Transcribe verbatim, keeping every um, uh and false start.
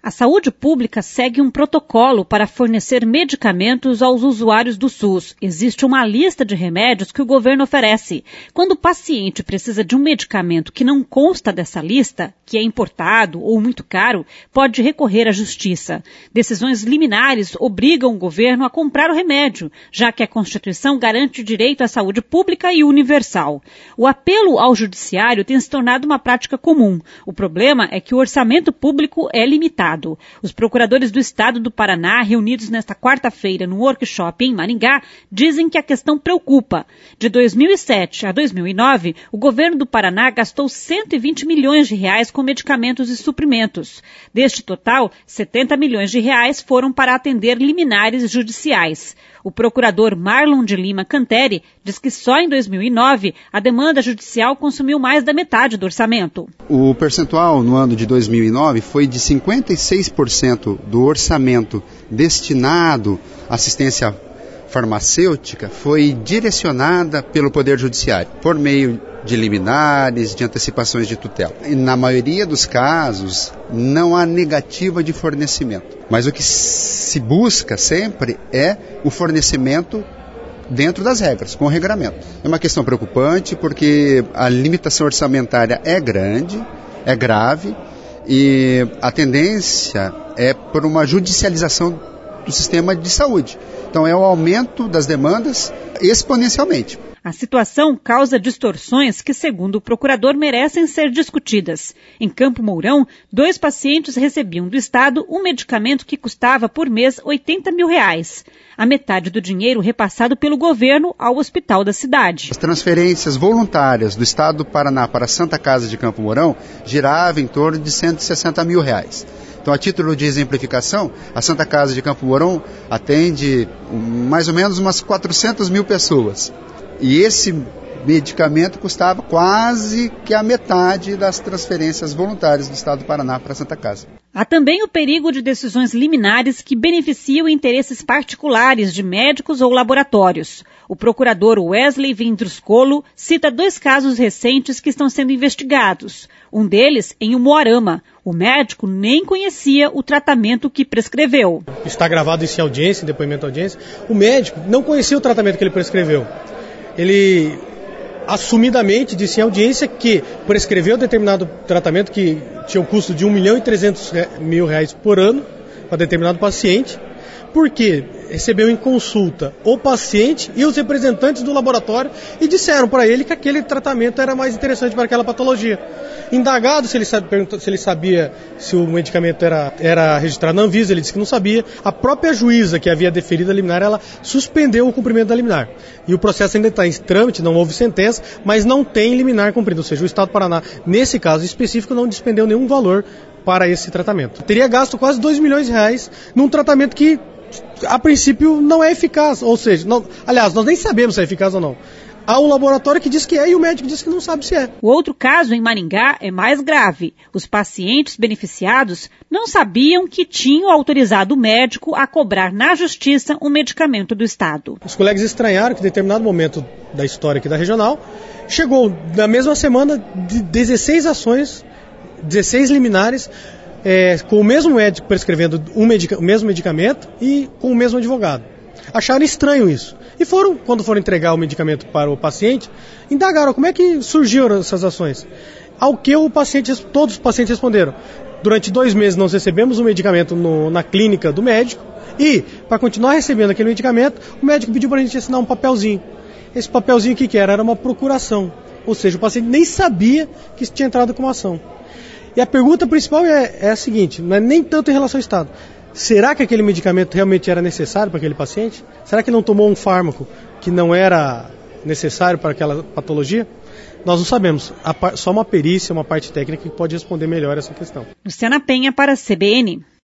A saúde pública segue um protocolo para fornecer medicamentos aos usuários do SUS. Existe uma lista de remédios que o governo oferece. Quando o paciente precisa de um medicamento que não consta dessa lista, que é importado ou muito caro, pode recorrer à justiça. Decisões liminares obrigam o governo a comprar o remédio, já que a Constituição garante o direito à saúde pública e universal. O apelo ao judiciário tem se tornado uma prática comum. O problema é que o orçamento público é limitado. Os procuradores do Estado do Paraná, reunidos nesta quarta-feira no workshop em Maringá, dizem que a questão preocupa. De dois mil e sete a dois mil e nove, o governo do Paraná gastou cento e vinte milhões de reais com medicamentos e suprimentos. Deste total, setenta milhões de reais foram para atender liminares judiciais. O procurador Marlon de Lima Canteri diz que só em dois mil e nove a demanda judicial consumiu mais da metade do orçamento. O percentual no ano de dois mil e nove foi de cinquenta e seis por cento do orçamento destinado à assistência farmacêutica foi direcionada pelo Poder Judiciário, por meio de liminares, de antecipações de tutela. E na maioria dos casos, não há negativa de fornecimento. Mas o que se busca sempre é o fornecimento dentro das regras, com o regramento. É uma questão preocupante porque a limitação orçamentária é grande, é grave, e a tendência é por uma judicialização do sistema de saúde. Então é o aumento das demandas exponencialmente. A situação causa distorções que, segundo o procurador, merecem ser discutidas. Em Campo Mourão, dois pacientes recebiam do Estado um medicamento que custava por mês oitenta mil reais. A metade do dinheiro repassado pelo governo ao hospital da cidade. As transferências voluntárias do Estado do Paraná para a Santa Casa de Campo Mourão giravam em torno de cento e sessenta mil reais. Então, a título de exemplificação, a Santa Casa de Campo Mourão atende mais ou menos umas quatrocentas mil pessoas. E esse medicamento custava quase que a metade das transferências voluntárias do Estado do Paraná para a Santa Casa. Há também o perigo de decisões liminares que beneficiam interesses particulares de médicos ou laboratórios. O procurador Wesley Vindruscolo cita dois casos recentes que estão sendo investigados. Um deles em Umuarama. O médico nem conhecia o tratamento que prescreveu. Está gravado isso em audiência, em depoimento de audiência. O médico não conhecia o tratamento que ele prescreveu. Ele assumidamente disse em audiência que prescreveu determinado tratamento que tinha um custo de um milhão e trezentos mil reais por ano para determinado paciente, porque recebeu em consulta o paciente e os representantes do laboratório e disseram para ele que aquele tratamento era mais interessante para aquela patologia. Indagado se ele, perguntou, se ele sabia se o medicamento era, era registrado na Anvisa, ele disse que não sabia. A própria juíza que havia deferido a liminar, ela suspendeu o cumprimento da liminar. E o processo ainda está em trâmite, não houve sentença, mas não tem liminar cumprido. Ou seja, o Estado do Paraná, nesse caso específico, não despendeu nenhum valor para esse tratamento. Teria gasto quase dois milhões de reais num tratamento que, a princípio, não é eficaz. Ou seja, não, aliás, nós nem sabemos se é eficaz ou não. Há um laboratório que diz que é e o médico diz que não sabe se é. O outro caso, em Maringá, é mais grave. Os pacientes beneficiados não sabiam que tinham autorizado o médico a cobrar na justiça um medicamento do Estado. Os colegas estranharam que em determinado momento da história aqui da regional, chegou na mesma semana de dezesseis ações, dezesseis liminares, é, com o mesmo médico prescrevendo um medica- o mesmo medicamento e com o mesmo advogado. Acharam estranho isso. E foram, quando foram entregar o medicamento para o paciente, indagaram como é que surgiram essas ações. Ao que o paciente, todos os pacientes responderam: durante dois meses nós recebemos o medicamento no, na clínica do médico e, para continuar recebendo aquele medicamento, o médico pediu para a gente assinar um papelzinho. Esse papelzinho, o que, que era? Era uma procuração. Ou seja, o paciente nem sabia que isso tinha entrado como ação. E a pergunta principal é, é a seguinte, não é nem tanto em relação ao Estado. Será que aquele medicamento realmente era necessário para aquele paciente? Será que ele não tomou um fármaco que não era necessário para aquela patologia? Nós não sabemos. Só uma perícia, uma parte técnica que pode responder melhor essa questão. Luciana Penha para a C B N.